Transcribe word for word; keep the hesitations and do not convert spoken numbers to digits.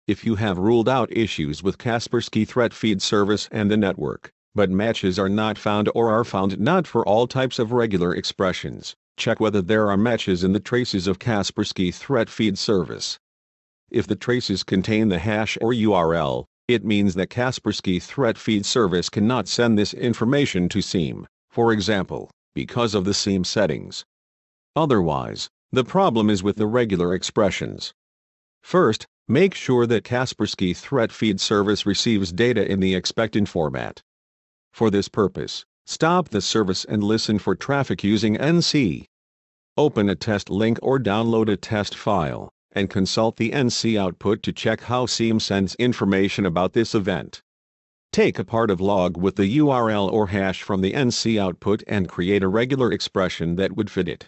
If you have ruled out issues with Kaspersky Threat Feed Service and the network, but matches are not found or are found not for all types of regular expressions, check whether there are matches in the traces of Kaspersky Threat Feed Service. If the traces contain the hash or U R L, it means that Kaspersky Threat Feed Service cannot send this information to SIEM, for example, because of the SIEM settings. Otherwise, the problem is with the regular expressions. First, make sure that Kaspersky Threat Feed Service receives data in the expected format. For this purpose, stop the service and listen for traffic using N C. Open a test link or download a test file, and consult the N C output to check how SIEM sends information about this event. Take a part of log with the U R L or hash from the N C output and create a regular expression that would fit it.